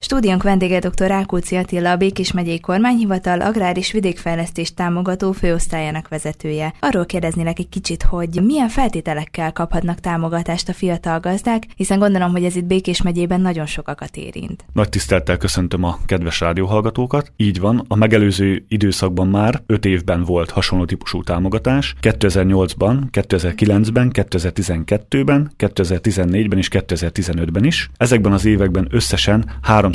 Stúdiónk vendége dr. Rákóczi Attila, a Békés megyei kormányhivatal agrár- és vidékfejlesztést támogató főosztályának vezetője. Arról kérdeznélek egy kicsit, hogy milyen feltételekkel kaphatnak támogatást a fiatal gazdák, hiszen gondolom, hogy ez itt Békés megyében nagyon sokakat érint. Nagy tisztelettel köszöntöm a kedves rádióhallgatókat. Így van, a megelőző időszakban már 5 évben volt hasonló típusú támogatás. 2008-ban, 2009-ben, 2012-ben, 2014-ben és 2015-ben is. Ezekben az években összesen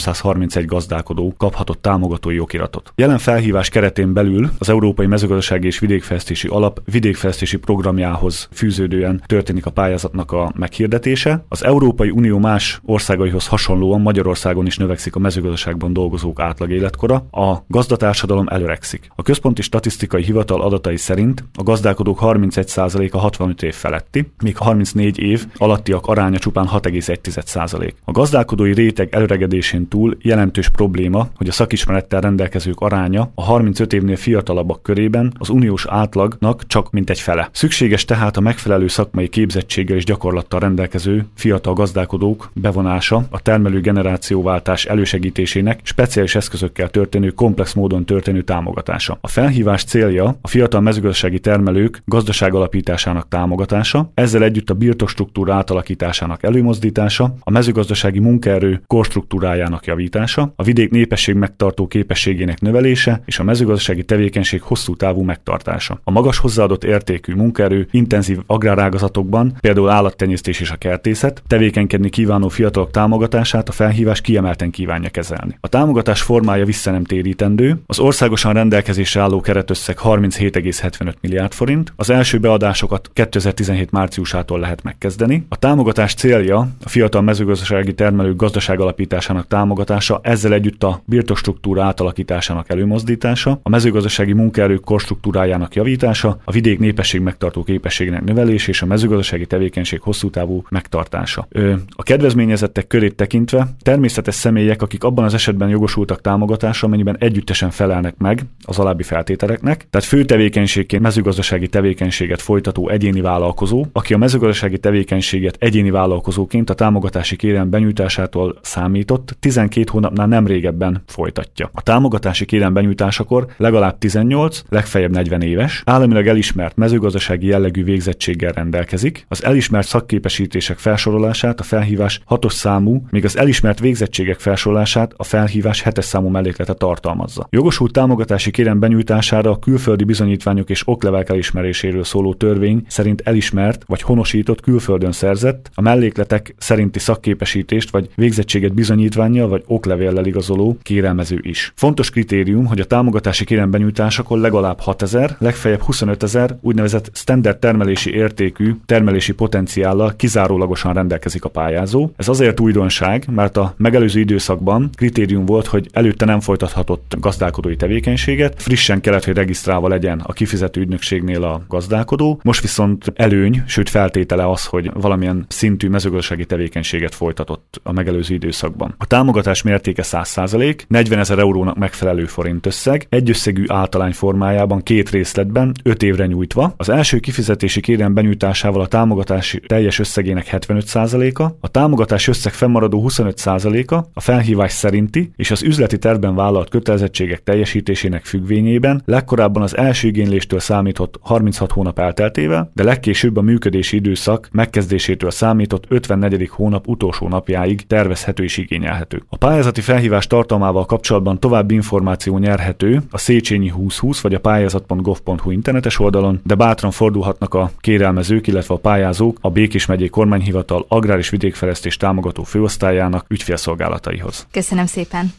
331 gazdálkodó kaphatott támogatói okiratot. Jelen felhívás keretén belül az Európai Mezőgazdasági és Vidékfejlesztési Alap vidékfejlesztési programjához fűződően történik a pályázatnak a meghirdetése. Az Európai Unió más országaihoz hasonlóan Magyarországon is növekszik a mezőgazdaságban dolgozók átlag életkora, a gazdatársadalom előregszik. A Központi Statisztikai Hivatal adatai szerint a gazdálkodók 31%-a 65 év feletti, míg a 34 év alattiak aránya csupán 6,1%. A gazdálkodói réteg előregedésén túl jelentős probléma, hogy a szakismerettel rendelkezők aránya a 35 évnél fiatalabbak körében az uniós átlagnak csak mintegy fele. Szükséges tehát a megfelelő szakmai képzettséggel és gyakorlattal rendelkező fiatal gazdálkodók bevonása a termelő generációváltás elősegítésének speciális eszközökkel történő komplex módon történő támogatása. A felhívás célja a fiatal mezőgazdasági termelők gazdaságalapításának támogatása, ezzel együtt a birtokstruktúra átalakításának előmozdítása, a mezőgazdasági munkaerő korstruktúrájának javítása, a vidék népesség megtartó képességének növelése és a mezőgazdasági tevékenység hosszú távú megtartása. A magas hozzáadott értékű munkaerő intenzív agrárágazatokban, például állattenyésztés és a kertészet, tevékenykedni kívánó fiatalok támogatását a felhívás kiemelten kívánja kezelni. A támogatás formája visszanemtérítendő, az országosan rendelkezésre álló keretösszeg 37,75 milliárd forint, az első beadásokat 2017 márciusától lehet megkezdeni. A támogatás célja a fiatal mezőgazdasági termelők gazdaságalapításának támogatása, ezzel együtt a birtokstruktúra átalakításának előmozdítása, a mezőgazdasági munkaerők korstruktúrájának javítása, a vidék népesség megtartó képességének növelése és a mezőgazdasági tevékenység hosszú távú megtartása. A kedvezményezettek körét tekintve természetes személyek, akik abban az esetben jogosultak támogatásra, amennyiben együttesen felelnek meg az alábbi feltételeknek, tehát fő tevékenységként mezőgazdasági tevékenységet folytató egyéni vállalkozó, aki a mezőgazdasági tevékenységet egyéni vállalkozóként a támogatási kérelem benyújtásától számított 12 hónapnál nem régebben folytatja. A támogatási kérelem benyújtásakor legalább 18, legfeljebb 40 éves, államilag elismert mezőgazdasági jellegű végzettséggel rendelkezik, az elismert szakképesítések felsorolását a felhívás 6-os számú, míg az elismert végzettségek felsorolását a felhívás 7-es számú melléklete tartalmazza. Jogosult támogatási kérelem benyújtására a külföldi bizonyítványok és oklevelek elismeréséről szóló törvény szerint elismert vagy honosított külföldön szerzett, a mellékletek szerinti szakképesítést vagy végzettséget bizonyítvánnyal vagy oklevéllel igazoló kérelmező is. Fontos kritérium, hogy a támogatási kérelem benyújtásakor legalább 6000, legfeljebb 25000 úgynevezett standard termelési értékű termelési potenciállal kizárólagosan rendelkezik a pályázó. Ez azért újdonság, mert a megelőző időszakban kritérium volt, hogy előtte nem folytathatott gazdálkodói tevékenységet, frissen kellett, hogy regisztrálva legyen a kifizető ügynökségnél a gazdálkodó. Most viszont előny, sőt feltétele az, hogy valamilyen szintű mezőgazdasági tevékenységet folytatott a megelőző időszakban. A támogatás mértéke 100%, 40 000 eurónak megfelelő forintösszeg, egyösszegű általány formájában 2 részletben 5 évre nyújtva. Az első kifizetési kérelem benyújtásával a támogatás teljes összegének 75%-a, a támogatás összeg fennmaradó 25%-a a felhívás szerinti és az üzleti tervben vállalt kötelezettségek teljesítésének függvényében legkorábban az első igényléstől számított 36 hónap elteltével, de legkésőbb a működési időszak megkezdésétől számított 54. hónap utolsó napjáig tervezhető és igényelhető. A pályázati felhívás tartalmával kapcsolatban további információ nyerhető a Széchenyi 2020 vagy a pályázat.gov.hu internetes oldalon, de bátran fordulhatnak a kérelmezők, illetve a pályázók a Békés megyei kormányhivatal agrár- és vidékfejlesztés támogató főosztályának ügyfélszolgálataihoz. Köszönöm szépen!